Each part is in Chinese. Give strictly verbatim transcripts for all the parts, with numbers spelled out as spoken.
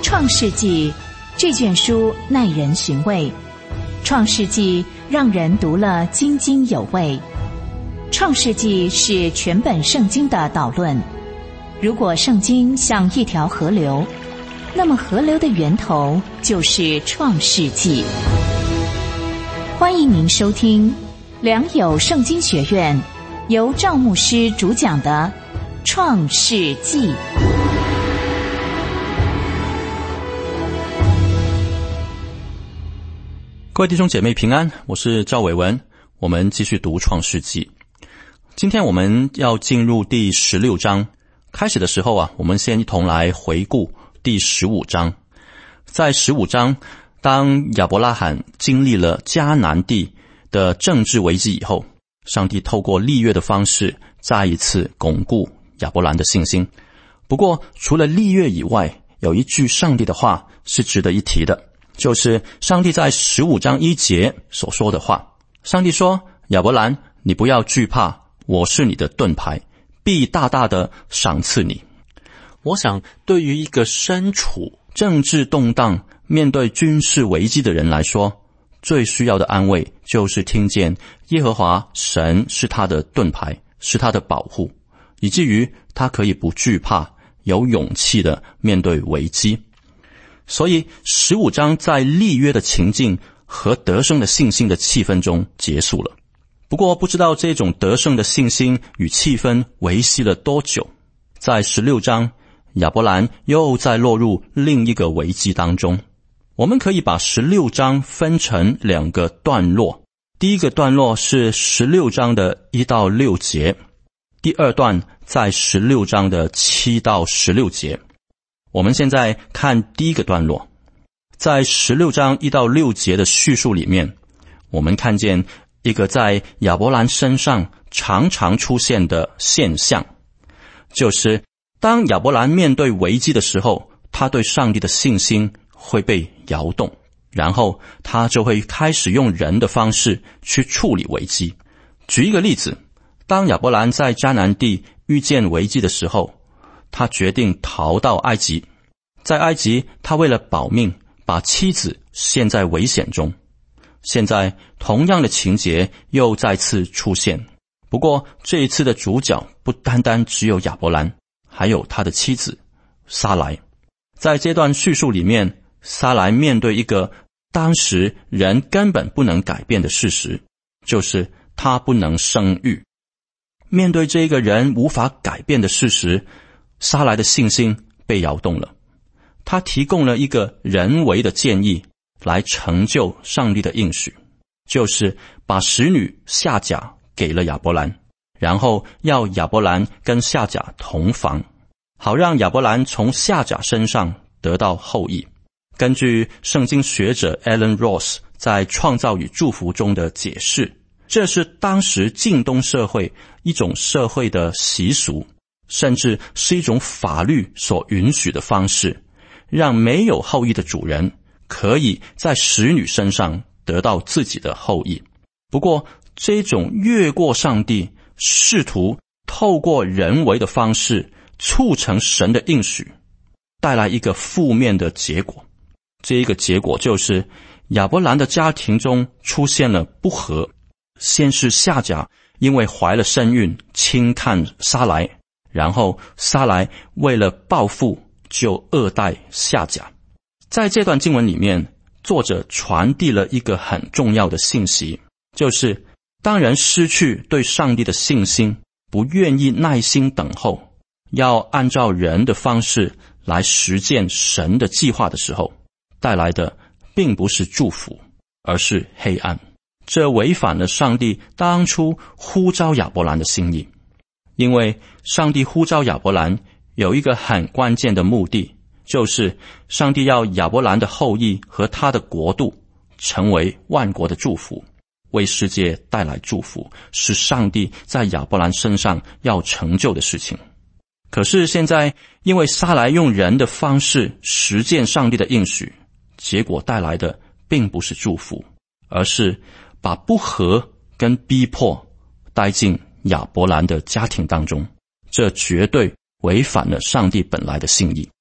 创世纪这卷书耐人寻味，创世纪让人读了津津有味。创世纪是全本圣经的导论。如果圣经像一条河流，那么河流的源头就是创世纪。欢迎您收听良友圣经学院由赵牧师主讲的创世纪。 各位弟兄姐妹平安，我是赵伟文，我们继续读创世纪。今天我们要进入第十六章，开始的时候啊，我们先一同来回顾第十五章。在十五章，当亚伯拉罕经历了迦南地的政治危机以后，上帝透过立约的方式再一次巩固亚伯兰的信心。不过除了立约以外，有一句上帝的话是值得一提的，就是上帝在十五章一节所说的话。上帝说，亚伯兰，你不要惧怕，我是你的盾牌，必大大的赏赐你。我想对于一个身处政治动荡、面对军事危机的人来说，最需要的安慰就是听见耶和华神是他的盾牌，是他的保护，以至于他可以不惧怕，有勇气的面对危机。所以十五章在立约的情境和得胜的信心的气氛中结束了。不过不知道这种得胜的信心与气氛维系了多久，在十六章亚伯兰又再落入另一个危机当中。我们可以把十六章分成两个段落，第一个段落是十六章的一到六节，第二段在十六章的七到十六节。我们现在看第一个段落，在十六章一到六节的叙述里面，我们看见一个在亚伯兰身上常常出现的现象，就是当亚伯兰面对危机的时候，他对上帝的信心会被摇动，然后他就会开始用人的方式去处理危机。举一个例子，当亚伯兰在迦南地遇见危机的时候，他决定逃到埃及。在埃及，他为了保命，把妻子陷在危险中。现在同样的情节又再次出现，不过这一次的主角不单单只有亚伯兰，还有他的妻子撒莱。在这段叙述里面，撒莱面对一个当时人根本不能改变的事实，就是他不能生育。面对这个人无法改变的事实，撒莱的信心被摇动了。他提供了一个人为的建议来成就上帝的应许，就是把使女夏甲给了亚伯兰，然后要亚伯兰跟夏甲同房，好让亚伯兰从夏甲身上得到后裔。根据圣经学者 Alan Ross 在《创造与祝福》中的解释，这是当时近东社会一种社会的习俗，甚至是一种法律所允许的方式，让没有后裔的主人可以在使女身上得到自己的后裔。不过这种越过上帝，试图透过人为的方式促成神的应许，带来一个负面的结果。这一个结果就是亚伯兰的家庭中出现了不和。先是夏甲因为怀了身孕轻看撒莱，然后撒莱为了报复就恶待夏甲。在这段经文里面，作者传递了一个很重要的信息，就是当人失去对上帝的信心，不愿意耐心等候，要按照人的方式来实践神的计划的时候，带来的并不是祝福，而是黑暗。这违反了上帝当初呼召亚伯兰的心意。因为上帝呼召亚伯兰有一个很关键的目的，就是上帝要亚伯兰的后裔和他的国度成为万国的祝福，为世界带来祝福，是上帝在亚伯兰身上要成就的事情。可是现在因为撒莱用人的方式实践上帝的应许，结果带来的并不是祝福，而是把不和跟逼迫带进亚伯兰的家庭当中，这绝对违反了上帝本来的心意。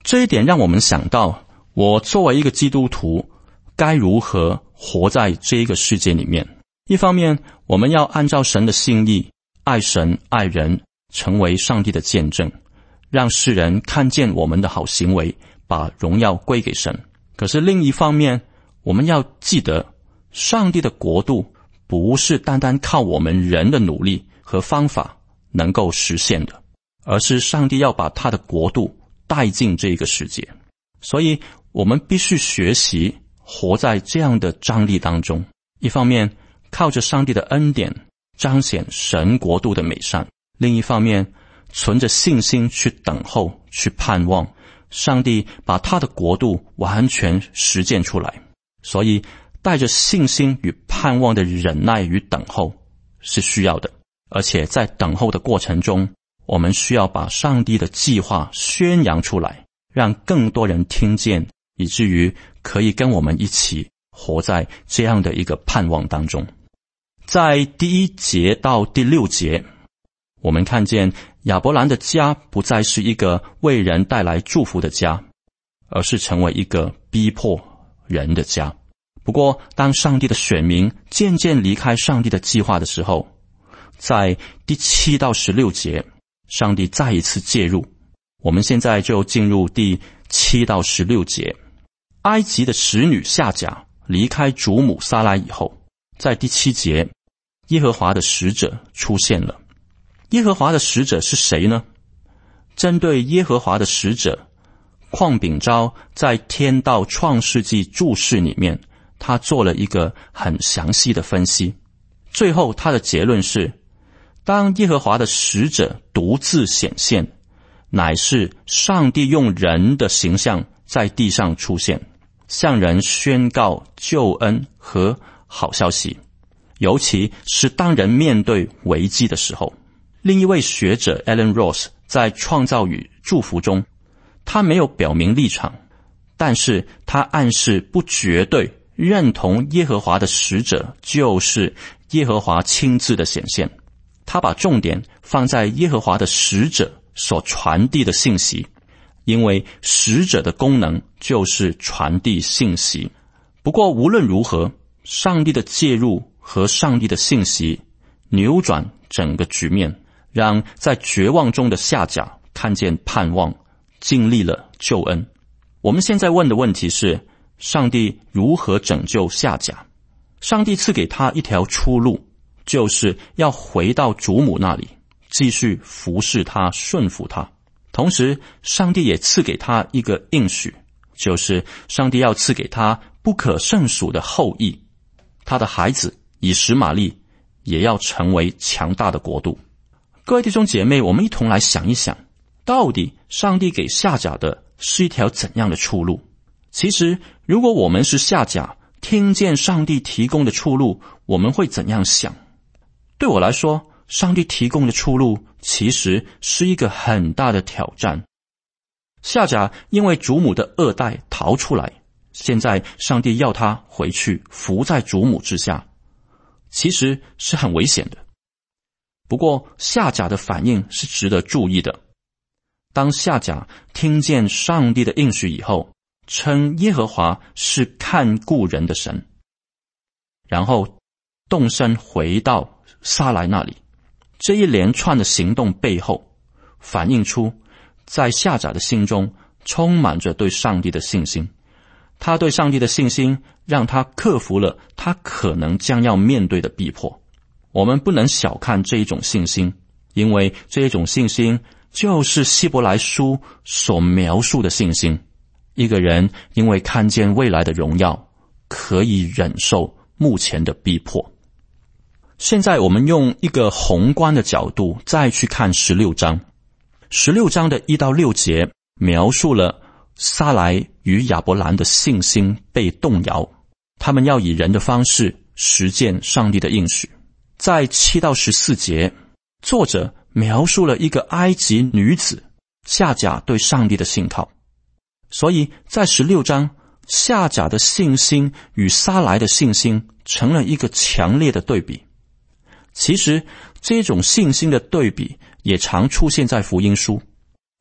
这一点让我们想到，我作为一个基督徒该如何活在这一个世界里面。一方面，我们要按照神的心意，爱神爱人，成为上帝的见证，让世人看见我们的好行为，把荣耀归给神。可是另一方面，我们要记得，上帝的国度不是单单靠我们人的努力和方法能够实现的，而是上帝要把他的国度带进这个世界。所以我们必须学习活在这样的张力当中，一方面靠着上帝的恩典彰显神国度的美善，另一方面存着信心去等候，去盼望上帝把他的国度完全实践出来。所以带着信心与盼望的忍耐与等候是需要的，而且在等候的过程中，我们需要把上帝的计划宣扬出来，让更多人听见，以至于可以跟我们一起活在这样的一个盼望当中。在第一节到第六节，我们看见亚伯兰的家不再是一个为人带来祝福的家，而是成为一个逼迫人的家。不过当上帝的选民渐渐离开上帝的计划的时候，在第七到十六节，上帝再一次介入。我们现在就进入第七到十六节。埃及的使女夏甲离开主母撒拉以后，在第七节，耶和华的使者出现了。耶和华的使者是谁呢？针对耶和华的使者，邝秉昭在天道创世纪注释里面，他做了一个很详细的分析。最后他的结论是，当耶和华的使者独自显现，乃是上帝用人的形象在地上出现，向人宣告救恩和好消息，尤其是当人面对危机的时候。另一位学者 Alan Ross 在创造与祝福中，他没有表明立场，但是他暗示不绝对认同耶和华的使者就是耶和华亲自的显现。他把重点放在耶和华的使者所传递的信息，因为使者的功能就是传递信息。不过无论如何，上帝的介入和上帝的信息扭转整个局面，让在绝望中的夏甲看见盼望，经历了救恩。我们现在问的问题是，上帝如何拯救夏甲？上帝赐给他一条出路，就是要回到主母那里，继续服侍他，顺服他。同时上帝也赐给他一个应许，就是上帝要赐给他不可胜数的后裔，他的孩子以实玛利也要成为强大的国度。各位弟兄姐妹，我们一同来想一想，到底上帝给夏甲的是一条怎样的出路？其实如果我们是夏甲，听见上帝提供的出路，我们会怎样想？对我来说，上帝提供的出路其实是一个很大的挑战。夏甲因为主母的恶待逃出来，现在上帝要他回去伏在主母之下，其实是很危险的。不过夏甲的反应是值得注意的。当夏甲听见上帝的应许以后，称耶和华是看顾人的神，然后动身回到撒来那里。这一连串的行动背后，反映出在夏甲的心中充满着对上帝的信心。他对上帝的信心让他克服了他可能将要面对的逼迫。我们不能小看这一种信心，因为这一种信心就是希伯来书所描述的信心。一个人因为看见未来的荣耀，可以忍受目前的逼迫。现在我们用一个宏观的角度再去看十六章。十六章的一到六节描述了撒来与亚伯兰的信心被动摇，他们要以人的方式实践上帝的应许。在七到十四节，作者描述了一个埃及女子夏甲对上帝的信靠。所以在十六章，夏甲的信心与撒来的信心成了一个强烈的对比。其实这种信心的对比也常出现在福音书。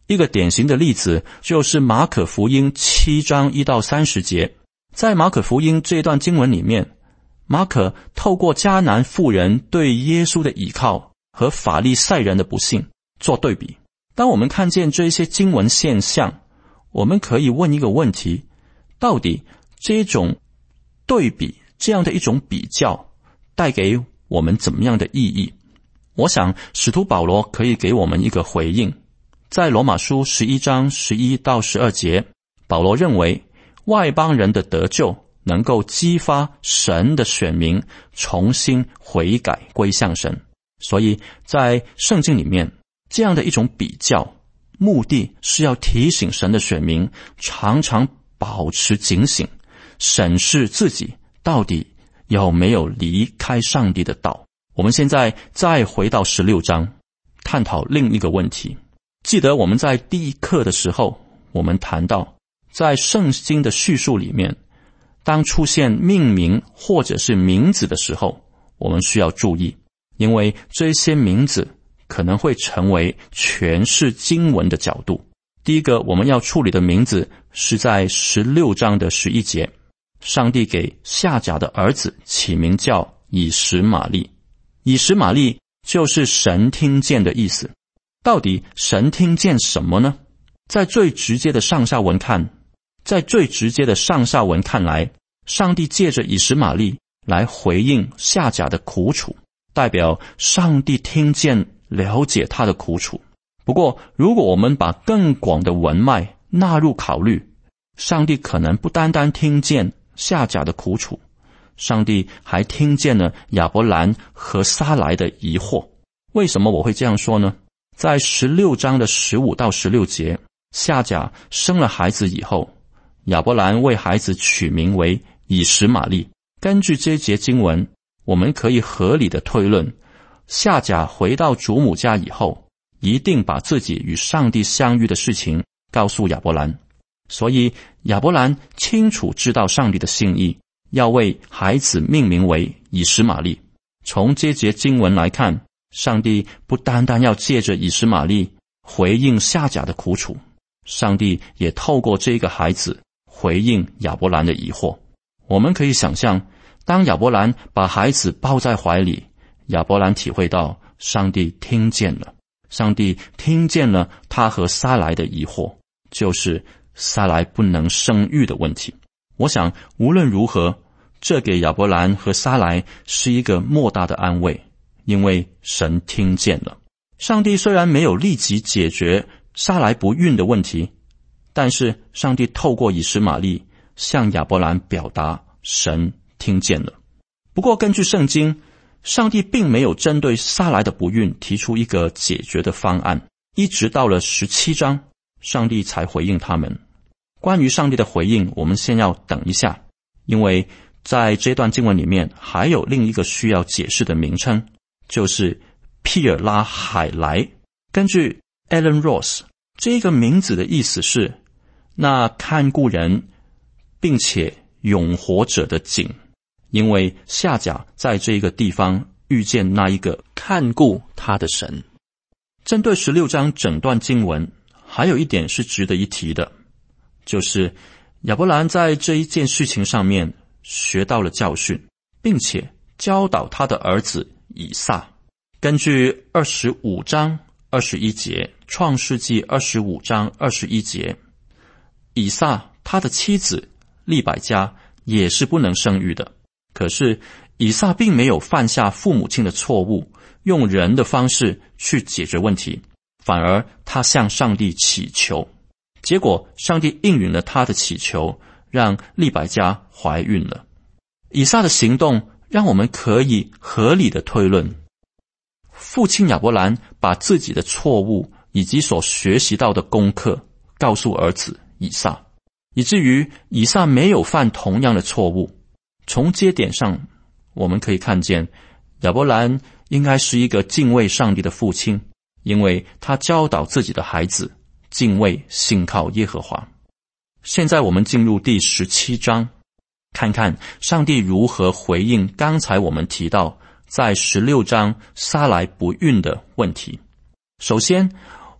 一个典型的例子就是马可福音七章一到三十节。在马可福音这段经文里面，马可透过迦南妇人对耶稣的倚靠和法利赛人的不信做对比。当我们看见这些经文现象，我们可以问一个问题，到底这种对比，这样的一种比较带给我们怎么样的意义？我想使徒保罗可以给我们一个回应。在罗马书十一章十一到十二节，保罗认为外邦人的得救能够激发神的选民重新悔改归向神，所以在圣经里面这样的一种比较，目的是要提醒神的选民常常保持警醒，审视自己到底有没有离开上帝的道。我们现在再回到十六章，探讨另一个问题。记得我们在第一课的时候，我们谈到在圣经的叙述里面，当出现命名或者是名字的时候，我们需要注意，因为这些名字可能会成为诠释经文的角度。第一个我们要处理的名字是在十六章的十一节，上帝给夏甲的儿子起名叫以实玛利。以实玛利就是神听见的意思。到底神听见什么呢？在最直接的上下文看，在最直接的上下文看来，上帝借着以实玛利来回应夏甲的苦楚，代表上帝听见了解他的苦楚。不过如果我们把更广的文脉纳入考虑，上帝可能不单单听见夏甲的苦楚，上帝还听见了亚伯兰和撒来的疑惑。为什么我会这样说呢？在十六章的十五到十六节，夏甲生了孩子以后，亚伯兰为孩子取名为以实玛利。根据这节经文，我们可以合理的推论，夏甲回到祖母家以后，一定把自己与上帝相遇的事情告诉亚伯兰。所以亚伯兰清楚知道上帝的心意，要为孩子命名为以实玛利。从这节经文来看，上帝不单单要借着以实玛利回应夏甲的苦楚，上帝也透过这个孩子回应亚伯兰的疑惑。我们可以想象，当亚伯兰把孩子抱在怀里，亚伯兰体会到上帝听见了，上帝听见了他和撒来的疑惑，就是撒来不能生育的问题。我想无论如何，这给亚伯兰和撒来是一个莫大的安慰，因为神听见了。上帝虽然没有立即解决撒来不孕的问题，但是上帝透过以实玛利向亚伯兰表达神听见了。不过根据圣经，上帝并没有针对撒来的不孕提出一个解决的方案，一直到了十七章，上帝才回应他们。关于上帝的回应，我们先要等一下，因为在这段经文里面还有另一个需要解释的名称，就是皮尔拉海莱。根据 Alan Ross， 这个名字的意思是那看顾人并且永活者的井，因为夏甲在这个地方遇见那一个看顾他的神。针对十六章整段经文，还有一点是值得一提的，就是亚伯兰在这一件事情上面学到了教训，并且教导他的儿子以撒。根据二十五章二十一节，创世纪二十五章二十一节，以撒他的妻子利百加也是不能生育的。可是以撒并没有犯下父母亲的错误，用人的方式去解决问题，反而他向上帝祈求，结果上帝应允了他的祈求，让利百加怀孕了。以撒的行动让我们可以合理的推论，父亲亚伯兰把自己的错误以及所学习到的功课告诉儿子以撒，以至于以撒没有犯同样的错误。从这点上我们可以看见，亚伯兰应该是一个敬畏上帝的父亲，因为他教导自己的孩子敬畏信靠耶和华。现在我们进入第十七章，看看上帝如何回应刚才我们提到在十六章撒来不孕的问题。首先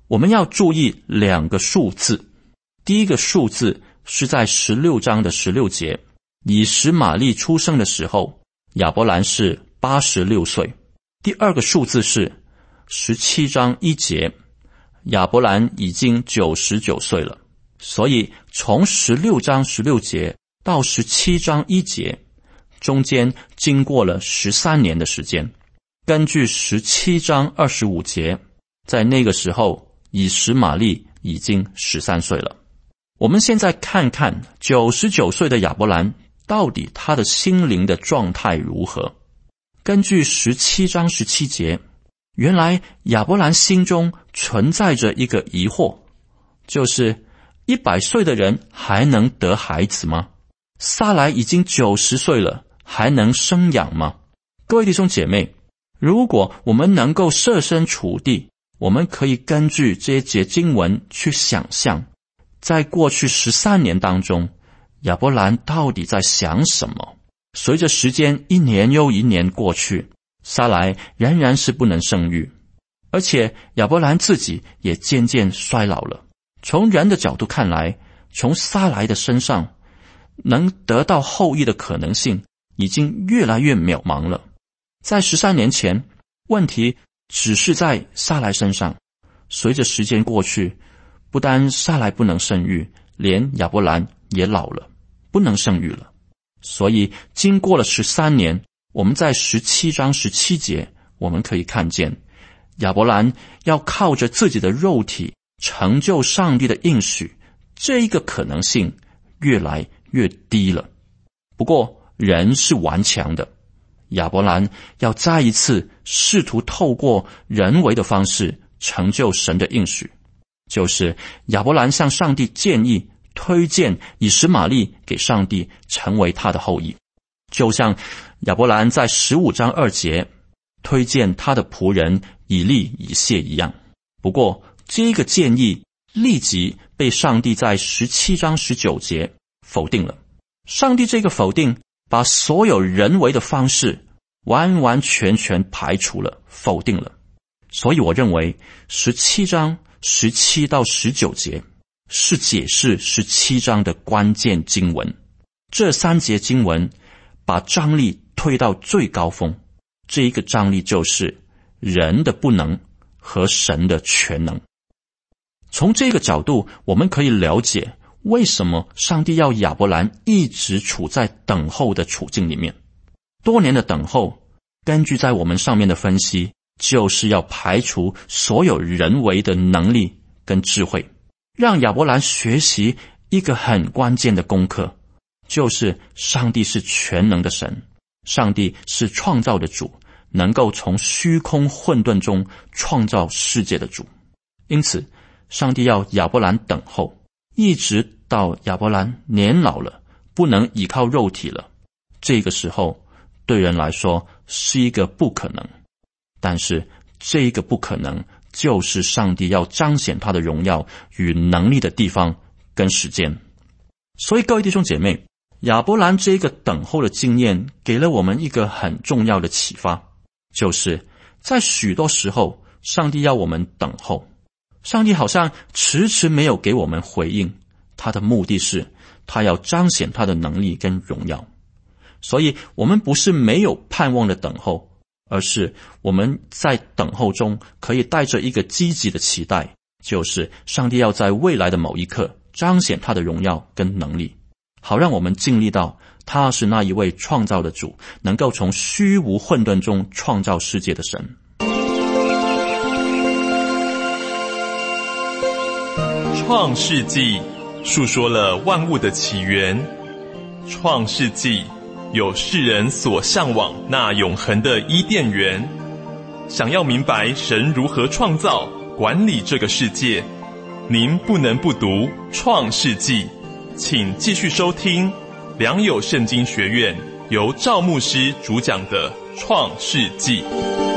我们要注意两个数字。第一个数字是在十六章的十六节，以实玛利出生的时候，亚伯兰是八十六岁。第二个数字是十七章一节，亚伯兰已经九十九岁了。所以从十六章十六节到十七章一节，中间经过了十三年的时间。根据十七章二十五节，在那个时候以实玛利已经十三岁了。我们现在看看九十九岁的亚伯兰到底他的心灵的状态如何。根据十七章十七节，原来亚伯兰心中存在着一个疑惑，就是一百岁的人还能得孩子吗？撒莱已经九十岁了，还能生养吗？各位弟兄姐妹，如果我们能够设身处地，我们可以根据这些节经文去想象，在过去十三年当中，亚伯兰到底在想什么？随着时间一年又一年过去，撒莱仍然是不能生育，而且亚伯兰自己也渐渐衰老了。从人的角度看来，从撒莱的身上能得到后裔的可能性已经越来越渺茫了。在十三年前，问题只是在撒莱身上，随着时间过去，不单撒莱不能生育，连亚伯兰也老了，不能生育了。所以经过了十三年，我们在十七章十七节，我们可以看见亚伯兰要靠着自己的肉体成就上帝的应许，这一个可能性越来越低了。不过人是顽强的，亚伯兰要再一次试图透过人为的方式成就神的应许，就是亚伯兰向上帝建议推荐以实玛利给上帝成为他的后裔，就像亚伯兰在十五章二节推荐他的仆人以利以谢一样。不过这个建议立即被上帝在十七章十九节否定了。上帝这个否定把所有人为的方式完完全全排除了，否定了。所以我认为十七章十七到十九节是解释十七章的关键经文。这三节经文把张力推到最高峰，这一个张力就是人的不能和神的全能。从这个角度，我们可以了解为什么上帝要亚伯兰一直处在等候的处境里面。多年的等候，根据在我们上面的分析，就是要排除所有人为的能力跟智慧，让亚伯兰学习一个很关键的功课，就是上帝是全能的神，上帝是创造的主，能够从虚空混沌中创造世界的主。因此上帝要亚伯兰等候，一直到亚伯兰年老了，不能依靠肉体了。这个时候对人来说是一个不可能，但是这一个不可能就是上帝要彰显他的荣耀与能力的地方跟时间。所以各位弟兄姐妹，亚伯兰这个等候的经验给了我们一个很重要的启发，就是在许多时候上帝要我们等候，上帝好像迟迟没有给我们回应，他的目的是他要彰显他的能力跟荣耀。所以我们不是没有盼望的等候，而是我们在等候中可以带着一个积极的期待，就是上帝要在未来的某一刻彰显他的荣耀跟能力，好让我们经历到他是那一位创造的主，能够从虚无混沌中创造世界的神。 创世纪述说了万物的起源，创世纪有世人所向往那永恒的伊甸园。想要明白神如何创造管理这个世界，您不能不读创世纪。请继续收听良友圣经学院由赵牧师主讲的创世纪。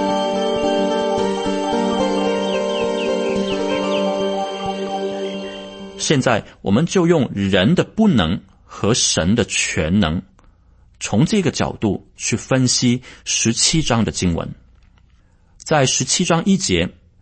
现在我们就用人的不能和神的全能，从这个角度去分析十七章的经文。在十七章一节，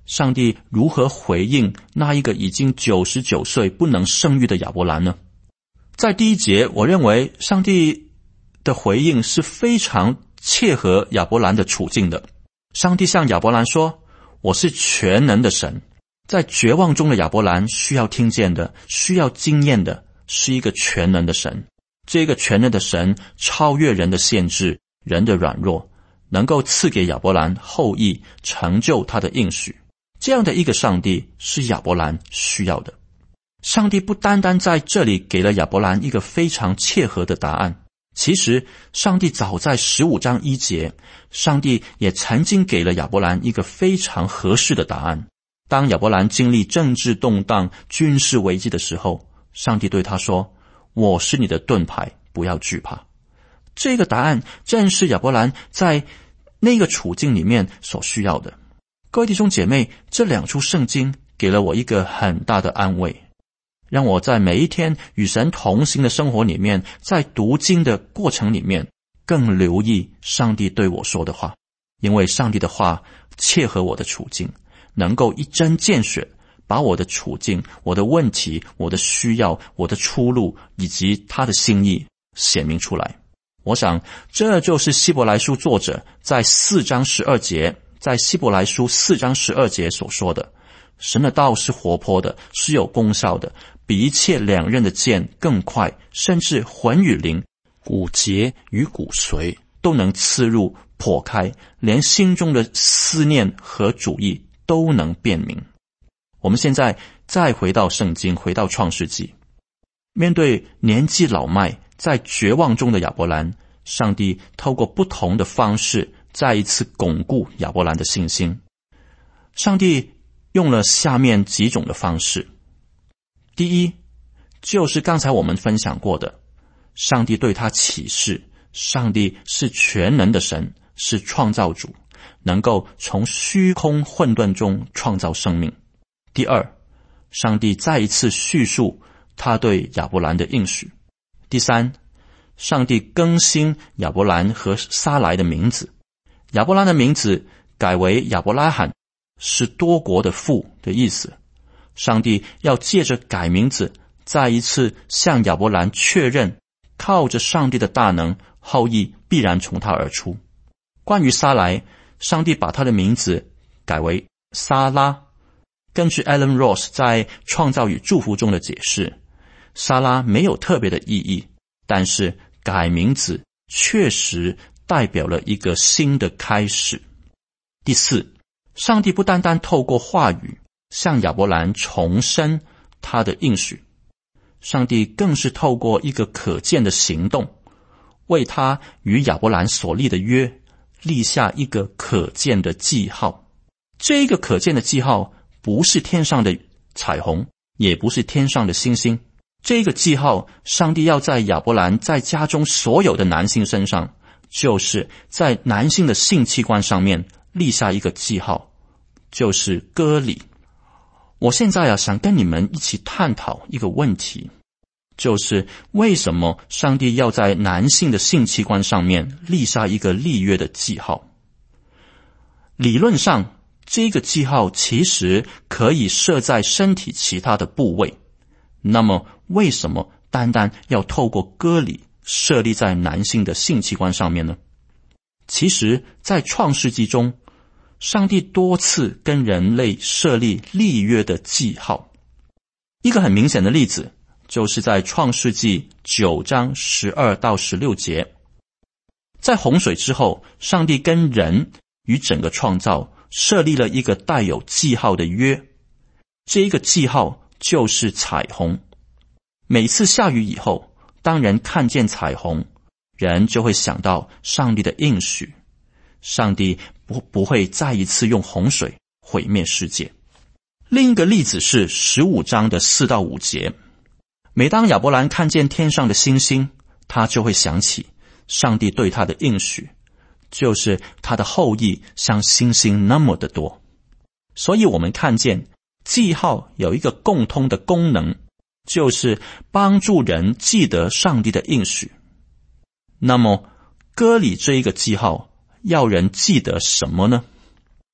上帝如何回应那一个已经九十九岁不能生育的亚伯兰呢？在第一节，我认为上帝的回应是非常切合亚伯兰的处境的。上帝向亚伯兰说，我是全能的神。在绝望中的亚伯兰需要听见的，需要经验的是一个全能的神。这个全能的神超越人的限制，人的软弱，能够赐给亚伯兰后裔，成就他的应许。这样的一个上帝是亚伯兰需要的。上帝不单单在这里给了亚伯兰一个非常切合的答案，其实上帝早在十五章一节，上帝也曾经给了亚伯兰一个非常合适的答案。当亚伯兰经历政治动荡、军事危机的时候，上帝对他说，我是你的盾牌，不要惧怕。这个答案正是亚伯兰在那个处境里面所需要的。各位弟兄姐妹，这两处圣经给了我一个很大的安慰，让我在每一天与神同行的生活里面，在读经的过程里面更留意上帝对我说的话，因为上帝的话切合我的处境，能够一针见血把我的处境、我的问题、我的需要、我的出路以及他的心意显明出来。我想这就是希伯来书作者在四章十二节，在希伯来书四章十二节所说的，神的道是活泼的，是有功效的，比一切两刃的剑更快，甚至魂与灵、骨节与骨髓都能刺入剖开，连心中的思念和主意都能辨明。我们现在再回到圣经，回到创世纪，面对年纪老迈在绝望中的亚伯兰，上帝透过不同的方式再一次巩固亚伯兰的信心。上帝用了下面几种的方式。第一，就是刚才我们分享过的，上帝对他启示，上帝是全能的神，是创造主，能够从虚空混沌中创造生命。第二，上帝再一次叙述他对亚伯兰的应许。第三，上帝更新亚伯兰和撒来的名字，亚伯兰的名字改为亚伯拉罕，是多国的父的意思。上帝要借着改名字，再一次向亚伯兰确认，靠着上帝的大能，后裔必然从他而出。关于撒来，上帝把他的名字改为撒拉。根据 Alan Ross 在创造与祝福中的解释，撒拉没有特别的意义，但是改名字确实代表了一个新的开始。第四，上帝不单单透过话语向亚伯兰重申他的应许，上帝更是透过一个可见的行动，为他与亚伯兰所立的约立下一个可见的记号。这个可见的记号不是天上的彩虹，也不是天上的星星，这个记号上帝要在亚伯兰在家中所有的男性身上，就是在男性的性器官上面立下一个记号，就是割礼。我现在啊，想跟你们一起探讨一个问题，就是为什么上帝要在男性的性器官上面立下一个立约的记号？理论上，这个记号其实可以设在身体其他的部位，那么为什么单单要透过割礼设立在男性的性器官上面呢？其实在创世纪中，上帝多次跟人类设立立约的记号。一个很明显的例子，就是在创世纪九章十二到十六节，在洪水之后，上帝跟人与整个创造设立了一个带有记号的约，这一个记号就是彩虹。每次下雨以后，当人看见彩虹，人就会想到上帝的应许，上帝不不会再一次用洪水毁灭世界。另一个例子是十五章的四到五节，每当亚伯兰看见天上的星星，他就会想起上帝对他的应许，就是他的后裔像星星那么的多。所以我们看见记号有一个共通的功能，就是帮助人记得上帝的应许。那么割礼这一个记号要人记得什么呢？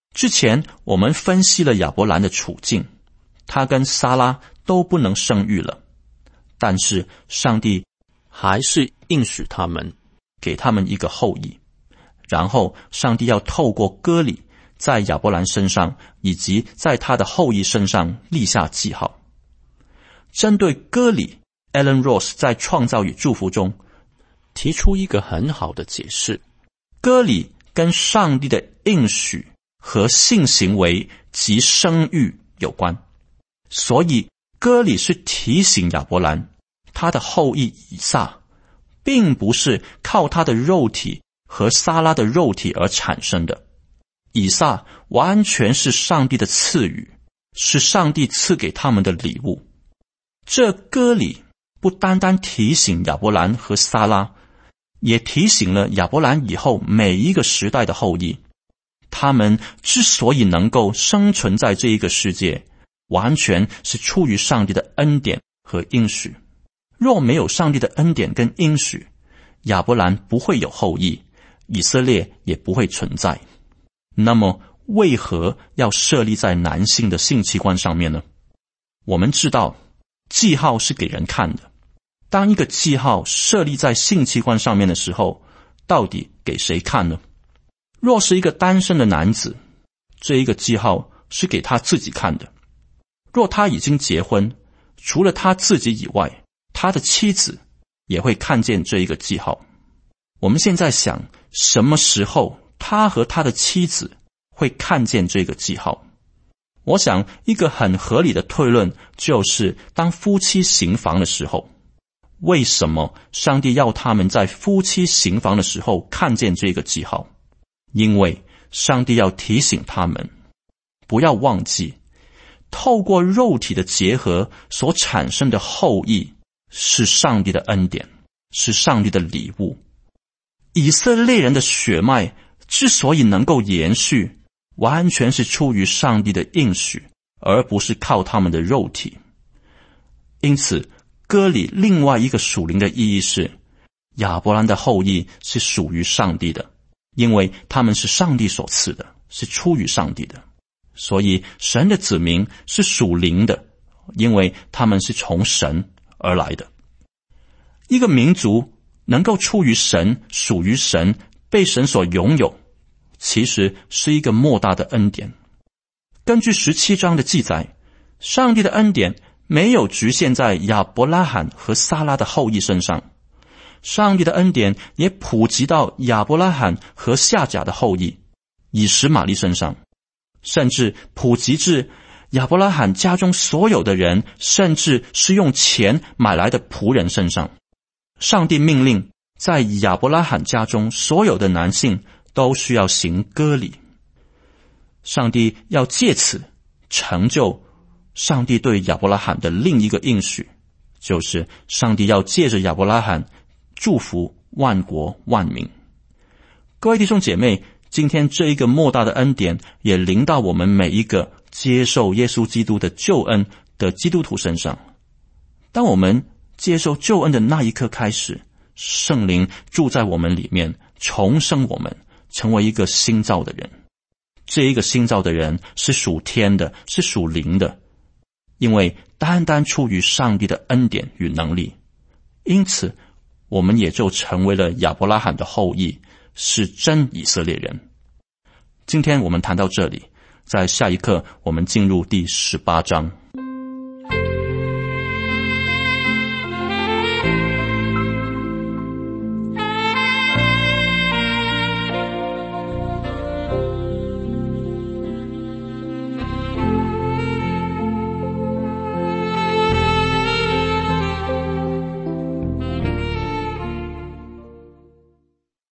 之前我们分析了亚伯兰的处境，他跟撒拉都不能生育了，但是上帝还是应许他们，给他们一个后裔。然后上帝要透过歌礼在亚伯兰身上以及在他的后裔身上立下记号。针对歌礼， Alan Ross 在创造与祝福中提出一个很好的解释。歌礼跟上帝的应许和性行为及生育有关，所以歌礼是提醒亚伯兰，他的后裔以撒并不是靠他的肉体和撒拉的肉体而产生的，以撒完全是上帝的赐予，是上帝赐给他们的礼物。这歌礼不单单提醒亚伯兰和撒拉，也提醒了亚伯兰以后每一个时代的后裔，他们之所以能够生存在这一个世界，完全是出于上帝的恩典和应许。若没有上帝的恩典跟应许，亚伯兰不会有后裔，以色列也不会存在。那么为何要设立在男性的性器官上面呢？我们知道记号是给人看的，当一个记号设立在性器官上面的时候，到底给谁看呢？若是一个单身的男子，这一个记号是给他自己看的。若他已经结婚，除了他自己以外，他的妻子也会看见这一个记号。我们现在想，什么时候他和他的妻子会看见这个记号？我想一个很合理的推论就是当夫妻行房的时候。为什么上帝要他们在夫妻行房的时候看见这个记号？因为上帝要提醒他们，不要忘记，透过肉体的结合所产生的后裔是上帝的恩典，是上帝的礼物。以色列人的血脉之所以能够延续，完全是出于上帝的应许，而不是靠他们的肉体。因此歌礼另外一个属灵的意义是，亚伯兰的后裔是属于上帝的，因为他们是上帝所赐的，是出于上帝的。所以神的子民是属灵的，因为他们是从神而来的。一个民族能够出于神，属于神，被神所拥有，其实是一个莫大的恩典。根据十七章的记载，上帝的恩典没有局限在亚伯拉罕和撒拉的后裔身上，上帝的恩典也普及到亚伯拉罕和夏甲的后裔以实玛利身上，甚至普及至亚伯拉罕家中所有的人，甚至是用钱买来的仆人身上。上帝命令在亚伯拉罕家中所有的男性都需要行割礼。上帝要借此成就上帝对亚伯拉罕的另一个应许，就是上帝要借着亚伯拉罕祝福万国万民。各位弟兄姐妹，今天这一个莫大的恩典也临到我们每一个接受耶稣基督的救恩的基督徒身上。当我们接受救恩的那一刻开始，圣灵住在我们里面，重生我们，成为一个新造的人。这一个新造的人是属天的，是属灵的，因为单单出于上帝的恩典与能力，因此我们也就成为了亚伯拉罕的后裔，是真以色列人。今天我们谈到这里，在下一课我们进入第十八章。